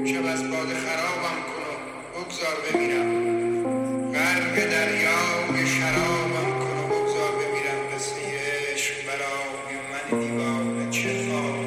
امشب از باده خرابم کن و بگذار بمیرم، غرق دریای شرابم کن و بگذار بمیرم. مثل عشق برای من دیوانه چه خواب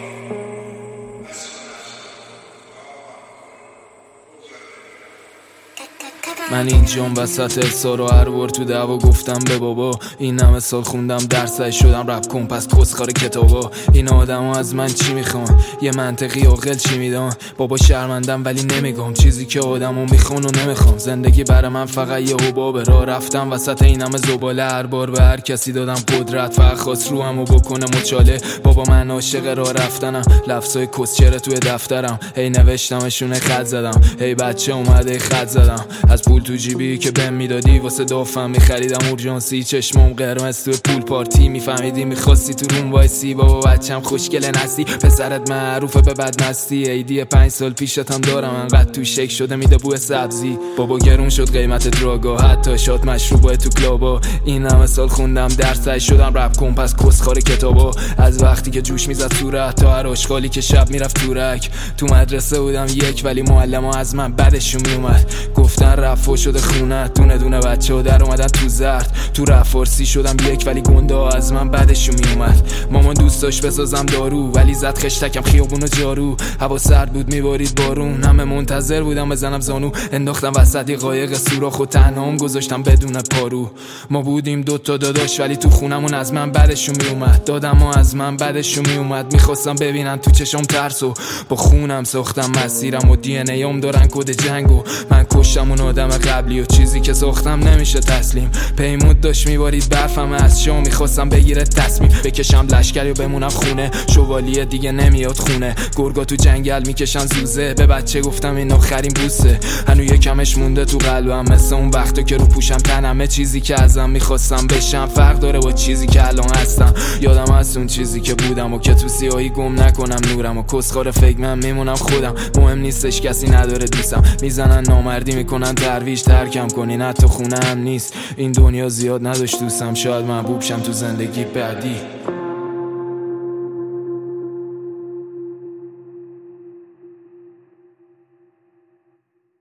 من اینجام وسط احسار و هر بار تو دعوا گفتم به بابا این همه سال خوندم درسای شدم رپ کن پس کسخار کتابا. این آدما از من چی میخوان؟ یه منطقی عاقل چی میدان؟ بابا شرمندم ولی نمیگم چیزی که آدمو میخوان و نمیخوام. زندگی برای من فقط یه حبابه، راه رفتم وسط این همه زباله. هر بار به هر کسی دادم قدرت، فقط خواست روحمو بکنه مچاله. بابا من عاشق راه رفتنم، لفظای کسچره توی دفترم. هی نوشتمشونه خط زدم، هی بچه اومده خط زدم. از پول تو جیبی که بهم میدادی واسه دافم میخریدم اورژانسی. چشمام قرمز تو پول پارتی، میفهمیدی میخواستی تو روم وایسی. بابا بچم خوشگله نستی، پسرت معروفه به بدمستی. ایدی 5 سال پیشتم دارم، انقدر تو شک شده میده بوی سبزی. بابا گرون شد قیمت دراگا، حتی شاد مشروبای تو کلابا. این همه سال خوندم درسای شدم رپ کن پس کسخار کتابا. از وقتی که جوش میزد صورت تا هر آشغالی که شب میرفت تورک. تو مدرسه بودم یک ولی معلم ها از من بدشون میومد، گفتن رفع شده خونه. دونه دونه بچه ها در اومدن تو زرد، تو رفارسی شدم یک ولی گنده ها از من بدشون میومد. مامان دوست داشت بسازم دارو ولی زد خشتکم خیابون و جارو. هوا سرد بود میبارید بارون، همه منتظر بودم بزنم زانو. انداختم وسط یه قایق سوراخ و تنهام گذاشتم بدون پارو. ما بودیم دوتا داداش ولی تو خونمون از من بدشون میومد. دادم و از من بدشون میومد، میخواستم ببینن تو چشام ترسو. با خونم ساختم مسیرم و دی ان ایام دارن کد جنگو. من کشتم اون آدم قبلی و چیزی که ساختم نمیشه تسلیم. پیمود داشت میبارید برفم از شام، میخواستم بگیره تصمیم بکشم لشکری و بمونم خونه. شوالیه دیگه نمیاد خونه، گرگا تو جنگل میکشن زوزه. به بچه گفتم این آخرین بوسه، هنو یکمش مونده تو قلبم. مثل اون وقتا که رو پوشم تنمه، چیزی که ازم میخواستم بشم فرق داره با چیزی که الان هستم. یادم از اون چیزی که بودم و که تو سیاهی گم نکنم نورم. و کسخار فکر من میمونم خودم، مهم نیستش کسی نداره دوستم. میزنن نامردی میکنن درویش، ترکم کنین حتی خونه هم نیست. این دنیا زیاد نداشت دوستم، شاید محبوب شم تو زندگی بعدی.